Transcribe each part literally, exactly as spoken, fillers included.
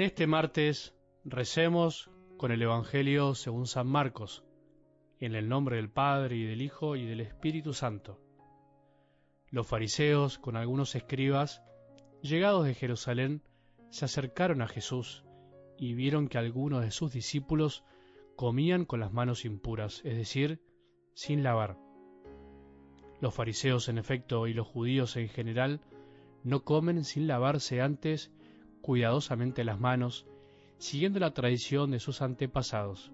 En este martes recemos con el Evangelio según San Marcos, en el nombre del Padre y del Hijo y del Espíritu Santo. Los fariseos, con algunos escribas, llegados de Jerusalén, se acercaron a Jesús y vieron que algunos de sus discípulos comían con las manos impuras, es decir, sin lavar. Los fariseos, en efecto, y los judíos en general, no comen sin lavarse antes cuidadosamente las manos, siguiendo la tradición de sus antepasados.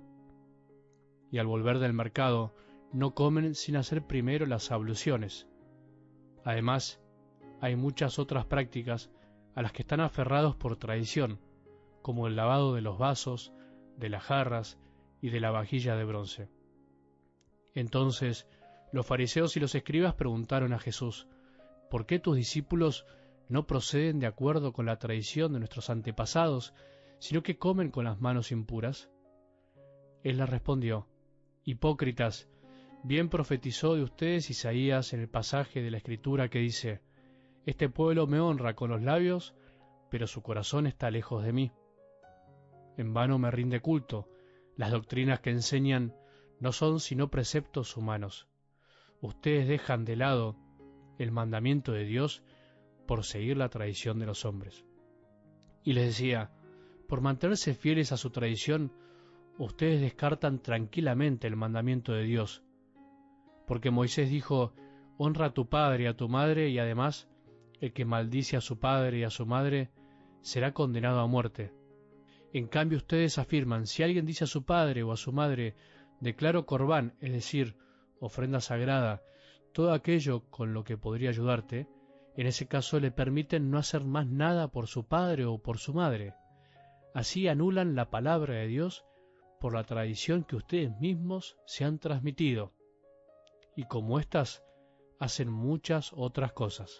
Y al volver del mercado, no comen sin hacer primero las abluciones. Además, hay muchas otras prácticas a las que están aferrados por tradición, como el lavado de los vasos, de las jarras y de la vajilla de bronce. Entonces, los fariseos y los escribas preguntaron a Jesús, ¿por qué tus discípulos no proceden de acuerdo con la tradición de nuestros antepasados, sino que comen con las manos impuras? Él les respondió, hipócritas, bien profetizó de ustedes Isaías en el pasaje de la Escritura que dice, este pueblo me honra con los labios, pero su corazón está lejos de mí. En vano me rinde culto, las doctrinas que enseñan no son sino preceptos humanos. Ustedes dejan de lado el mandamiento de Dios por seguir la tradición de los hombres. Y les decía, por mantenerse fieles a su tradición, ustedes descartan tranquilamente el mandamiento de Dios, porque Moisés dijo, honra a tu padre y a tu madre, y además, el que maldice a su padre y a su madre, será condenado a muerte. En cambio ustedes afirman, si alguien dice a su padre o a su madre, declaro corbán, es decir, ofrenda sagrada, todo aquello con lo que podría ayudarte, en ese caso le permiten no hacer más nada por su padre o por su madre. Así anulan la palabra de Dios por la tradición que ustedes mismos se han transmitido. Y como éstas, hacen muchas otras cosas.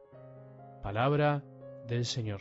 Palabra del Señor.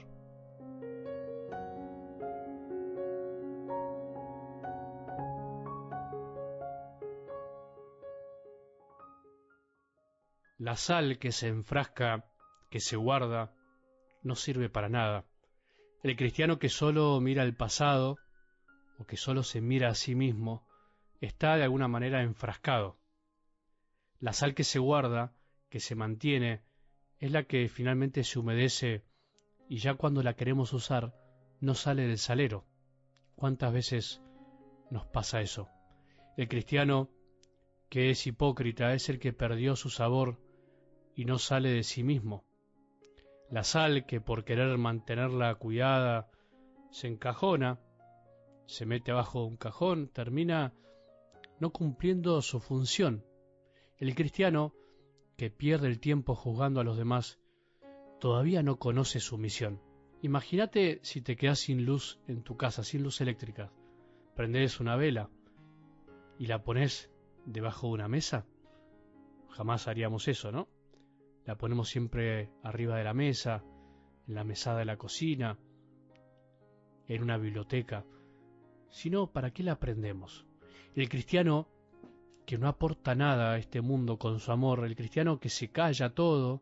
La sal que se enfrasca, que se guarda, no sirve para nada. El cristiano que solo mira el pasado, o que solo se mira a sí mismo, está de alguna manera enfrascado. La sal que se guarda, que se mantiene, es la que finalmente se humedece y ya cuando la queremos usar, no sale del salero. ¿Cuántas veces nos pasa eso? El cristiano que es hipócrita es el que perdió su sabor y no sale de sí mismo. La sal que por querer mantenerla cuidada se encajona, se mete abajo de un cajón, termina no cumpliendo su función. El cristiano que pierde el tiempo juzgando a los demás todavía no conoce su misión. Imagínate si te quedas sin luz en tu casa, sin luz eléctrica. Prendés una vela y la pones debajo de una mesa. Jamás haríamos eso, ¿no? La ponemos siempre arriba de la mesa, en la mesada de la cocina, en una biblioteca. Si no, ¿para qué la prendemos? El cristiano que no aporta nada a este mundo con su amor, el cristiano que se calla todo,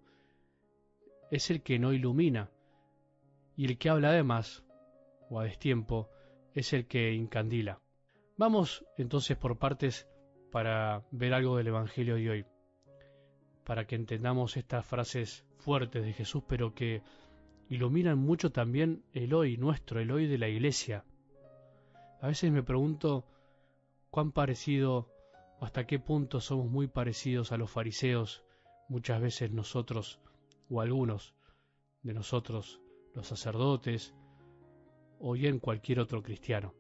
es el que no ilumina. Y el que habla de más, o a destiempo, es el que incandila. Vamos entonces por partes para ver algo del Evangelio de hoy, para que entendamos estas frases fuertes de Jesús, pero que iluminan mucho también el hoy nuestro, el hoy de la Iglesia. A veces me pregunto cuán parecido, o hasta qué punto somos muy parecidos a los fariseos, muchas veces nosotros, o algunos de nosotros, los sacerdotes, o bien cualquier otro cristiano.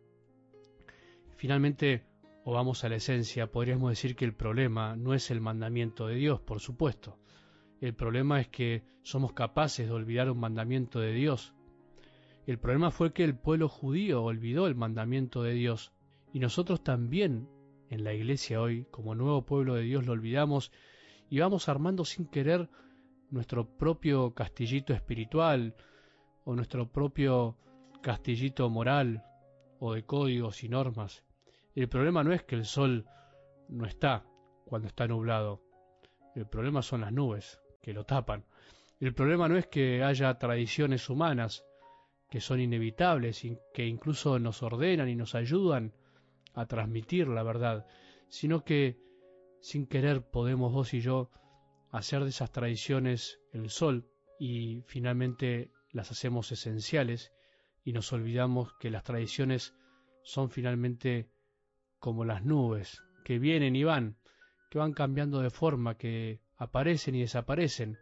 Finalmente, o vamos a la esencia, podríamos decir que el problema no es el mandamiento de Dios, por supuesto. El problema es que somos capaces de olvidar un mandamiento de Dios. El problema fue que el pueblo judío olvidó el mandamiento de Dios, y nosotros también, en la iglesia hoy, como nuevo pueblo de Dios, lo olvidamos y vamos armando sin querer nuestro propio castillito espiritual, o nuestro propio castillito moral, o de códigos y normas. El problema no es que el sol no está cuando está nublado. El problema son las nubes que lo tapan. El problema no es que haya tradiciones humanas que son inevitables y que incluso nos ordenan y nos ayudan a transmitir la verdad, sino que sin querer podemos vos y yo hacer de esas tradiciones el sol y finalmente las hacemos esenciales y nos olvidamos que las tradiciones son finalmente como las nubes, que vienen y van, que van cambiando de forma, que aparecen y desaparecen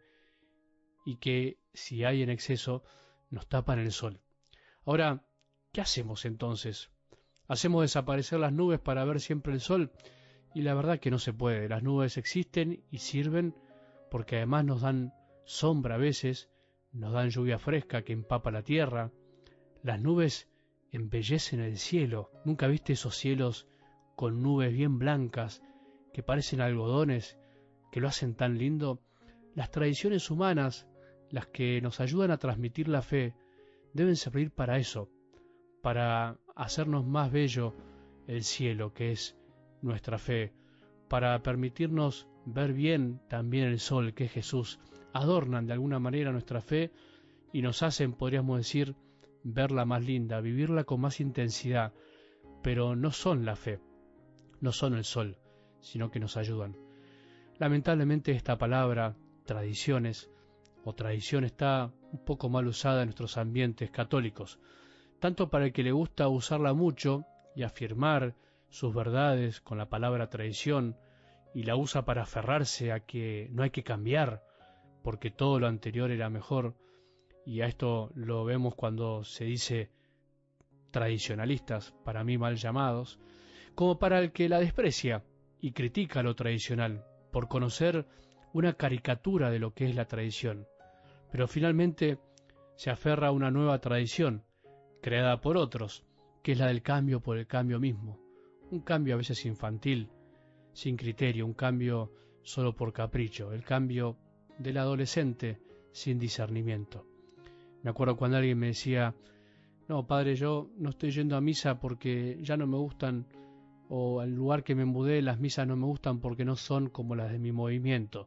y que si hay en exceso nos tapan el sol. Ahora, ¿qué hacemos entonces? ¿Hacemos desaparecer las nubes para ver siempre el sol? Y la verdad que no se puede. Las nubes existen y sirven porque además nos dan sombra a veces, nos dan lluvia fresca que empapa la tierra. Las nubes embellecen el cielo. ¿Nunca viste esos cielos con nubes bien blancas que parecen algodones, que lo hacen tan lindo? Las tradiciones humanas, las que nos ayudan a transmitir la fe, deben servir para eso, para hacernos más bello el cielo, que es nuestra fe, para permitirnos ver bien también el sol, que es Jesús. Adornan de alguna manera nuestra fe y nos hacen, podríamos decir, verla más linda, vivirla con más intensidad, pero no son la fe, no son el sol, sino que nos ayudan. Lamentablemente esta palabra, tradiciones o tradición, está un poco mal usada en nuestros ambientes católicos, tanto para el que le gusta usarla mucho y afirmar sus verdades con la palabra tradición, y la usa para aferrarse a que no hay que cambiar, porque todo lo anterior era mejor, y a esto lo vemos cuando se dice tradicionalistas, para mí mal llamados, como para el que la desprecia y critica lo tradicional, por conocer una caricatura de lo que es la tradición, pero finalmente se aferra a una nueva tradición, creada por otros, que es la del cambio por el cambio mismo, un cambio a veces infantil, sin criterio, un cambio solo por capricho, el cambio del adolescente sin discernimiento. Me acuerdo cuando alguien me decía, no, padre, yo no estoy yendo a misa porque ya no me gustan, o al lugar que me mudé las misas no me gustan porque no son como las de mi movimiento,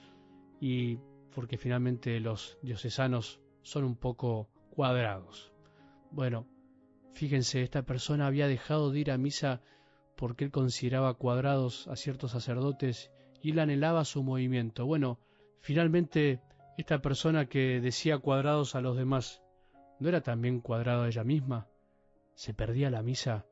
y porque finalmente los diocesanos son un poco cuadrados. Bueno, fíjense, esta persona había dejado de ir a misa porque él consideraba cuadrados a ciertos sacerdotes y él anhelaba su movimiento. Bueno, finalmente esta persona que decía cuadrados a los demás, ¿no era también cuadrada ella misma? ¿Se perdía la misa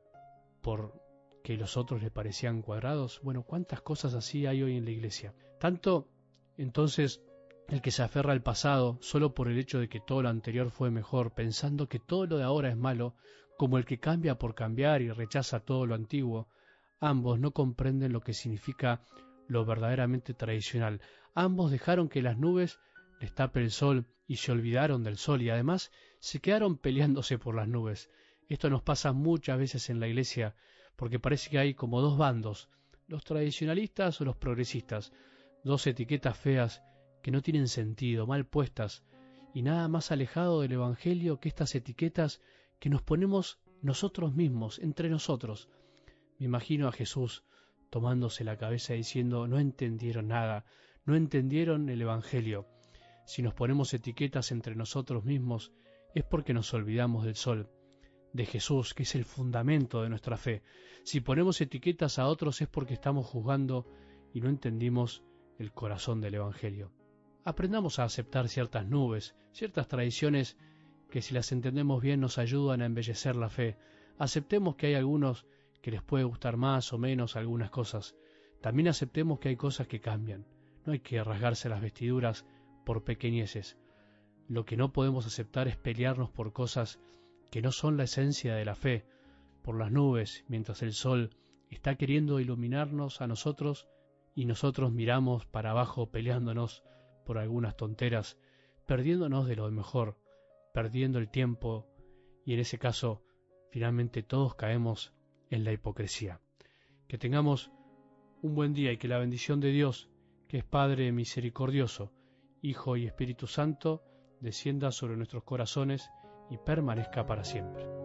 porque los otros le parecían cuadrados? Bueno, ¿cuántas cosas así hay hoy en la iglesia? Tanto, entonces, el que se aferra al pasado solo por el hecho de que todo lo anterior fue mejor, pensando que todo lo de ahora es malo, como el que cambia por cambiar y rechaza todo lo antiguo. Ambos no comprenden lo que significa lo verdaderamente tradicional. Ambos dejaron que las nubes les tape el sol y se olvidaron del sol y además se quedaron peleándose por las nubes. Esto nos pasa muchas veces en la iglesia porque parece que hay como dos bandos, los tradicionalistas o los progresistas, dos etiquetas feas que no tienen sentido, mal puestas, y nada más alejado del Evangelio que estas etiquetas que nos ponemos nosotros mismos, entre nosotros. Me imagino a Jesús tomándose la cabeza diciendo, no entendieron nada, no entendieron el Evangelio. Si nos ponemos etiquetas entre nosotros mismos es porque nos olvidamos del sol, de Jesús, que es el fundamento de nuestra fe. Si ponemos etiquetas a otros es porque estamos juzgando y no entendimos el corazón del Evangelio. Aprendamos a aceptar ciertas nubes, ciertas tradiciones que si las entendemos bien nos ayudan a embellecer la fe. Aceptemos que hay algunos que les puede gustar más o menos algunas cosas. También aceptemos que hay cosas que cambian. No hay que rasgarse las vestiduras por pequeñeces. Lo que no podemos aceptar es pelearnos por cosas que no son la esencia de la fe, por las nubes, mientras el sol está queriendo iluminarnos a nosotros y nosotros miramos para abajo peleándonos por algunas tonteras, perdiéndonos de lo mejor, perdiendo el tiempo, y en ese caso finalmente todos caemos en la hipocresía. Que tengamos un buen día y que la bendición de Dios, que es Padre misericordioso, Hijo y Espíritu Santo, descienda sobre nuestros corazones y permanezca para siempre.